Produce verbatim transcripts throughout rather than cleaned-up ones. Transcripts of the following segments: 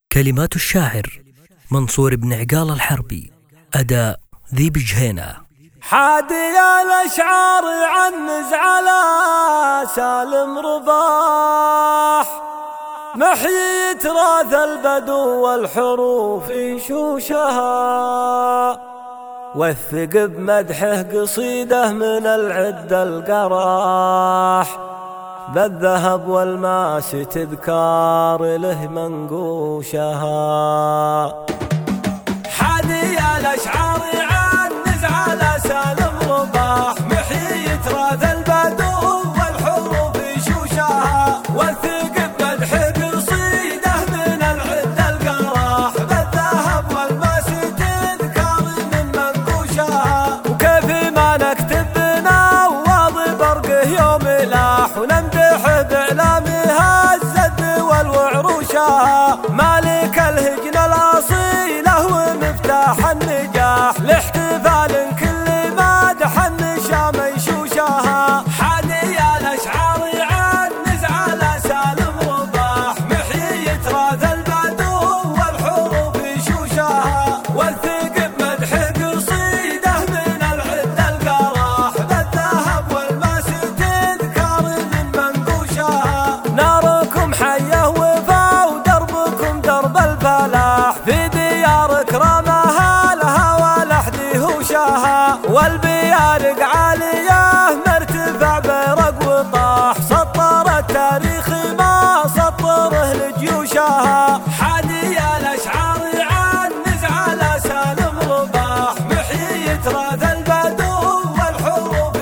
كلمات الشاعر منصور بن عقال الحربي. أداء ذي بجهينة. حادي الأشعار عنز على سالم رباح، محيي تراث البدو والحروف شوشها، وثق بمدحه قصيده من العد القراح، بالذهب والماس تذكار له منقوشها. حادي الأشعار عنز على سالم رباح، محيي تراث البدو والحروف شوشها، وثق بمدحه قصيده من العد القراح، بالذهب والماس تذكار من منقوشها. وكيف ما نكتب بنواض برقه يوم لاح، ونمدح بإعلامها الزد والوعروشها، مالك الهجن الأصيلة ومفتاح النجاح، لاحتفال كل مادح النشام يشوشها. حادي الأشعار عنز على سالم رباح، محيي تراث البدو والحروف شوشها، وثق بمدحه قصيده من العد القراح، بالذهب والماس تذكار من منقوشها. ناركم حيه وفا ودربكم درب الفلاح، في ديار كرامها الهوى لحدي هوشها، والبيارق عاليه مرتفع بيرق وطاح، سطر التاريخ ما سطره لجيوشها. حادي الأشعار عنز على سالم رباح، محيي تراث البدو والحروف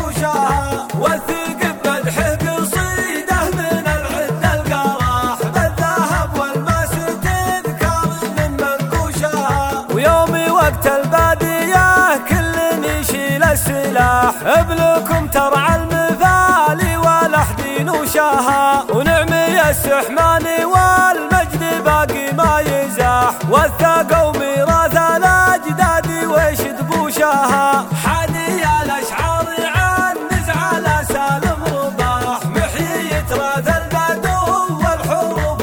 شوشها، وثق بمدحه قصيده من العد القراح، بالذهب والماس تذكار من منقوشها. ويومي وقت البادية كل يشيل السلاح، ابلكم ترعى المثالي ولحدي نوشها، ونعمي السحماني والمجد باقي ما يزاح، وثقوا ميراث الأجداد ويش دبوشها. حادي الأشعار عنز على سالم رباح، محيي تراث البدو والحروف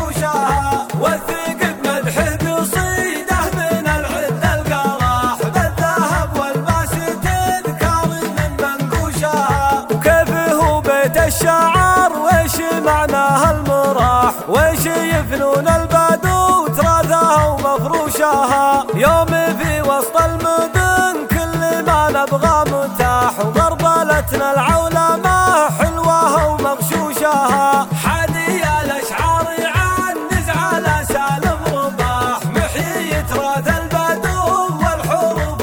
شوشها، وثق بمدحه قصيده من العد القراح، بالذهب والماس تذكار من منقوشها. وكيف هو بيت الشعر ويش معناها المراح، ويش يفنون البدو تراثها ومفروشها. يوم في وسط المدن كل ما نبغى متاح، وغربلتنا العولمة حلوها ومغشوشها. حادي الأشعار عنز على سالم رباح، محيي تراث البدو والحروف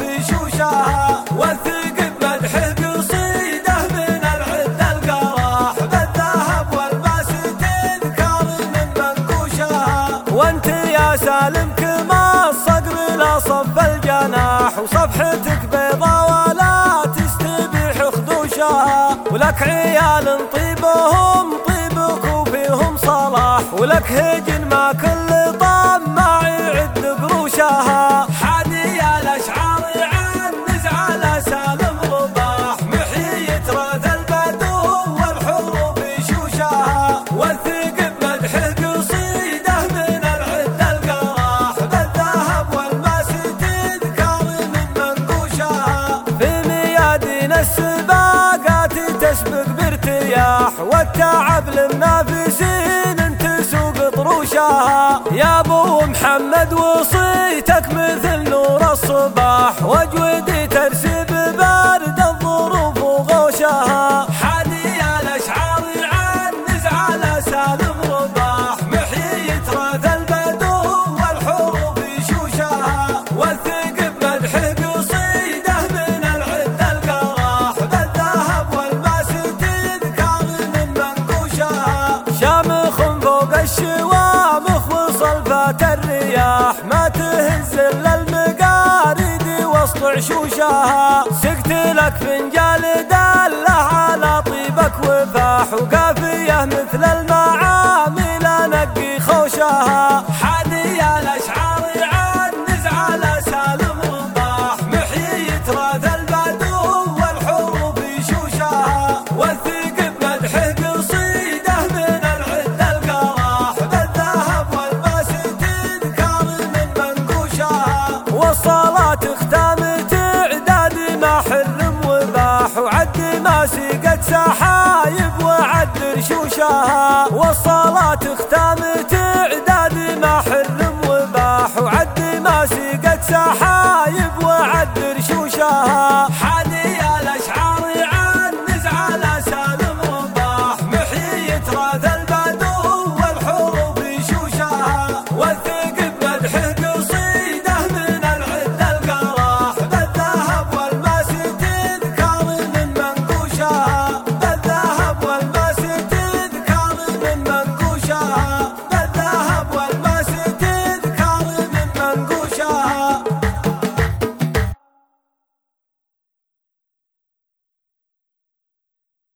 شوشها، وثق بمدحه قصيده من العد القراح، بالذهب والماس تذكار من منقوشها. وانت يا سالم كما الصقر لا صف الجناح، وصفحتك بيضا ولا تستبيح خدوشها، ولك عيال طيبهم طيبك وفيهم صلاح، ولك هجن ما كل طماع يعد قروشها. حادي الأشعار عنز على سالم رباح، محيي تراث البدو والحروف شوشها، وثق بمدحه قصيده من العد القراح، بالذهب والماس تذكار من منقوشها. في ميادين السباقات تسبق بارتياح، والتعب للنافسين تسوق طروشها. يا ابو محمد وصيتك مثل نور الصباح، واجودي ترسب برد الظروف وغوشها. حادي الأشعار عنز على سالم رباح، محيي تراث البدو والحروف شوشها، وثق بمدحه قصيده من العد القراح، بالذهب والماس تذكار من منقوشها. شامخ فوق الشوامخ وصلفات الرياح، ما تهز الا المقاريد وسط عشوشها. سقت لك فنجال دله على طيبك وفاح، وقافيه مثل المعامل انقي خوشها. حادي الأشعار عنز على سالم رباح، محيي تراث البدو والحروف شوشها، وثق بمدحه قصيده من العد القراح، بالذهب والماس تذكار والصلاة ختام تعداد ما حرم وباح وعد ما سقت سحايب وعد رشوشها. والصلاة ختام تعداد ما حرم وباح وعد ما سقت سحايب وعد رشوشها. حادي الأشعار عن نزع على سالم رباح محيي تراث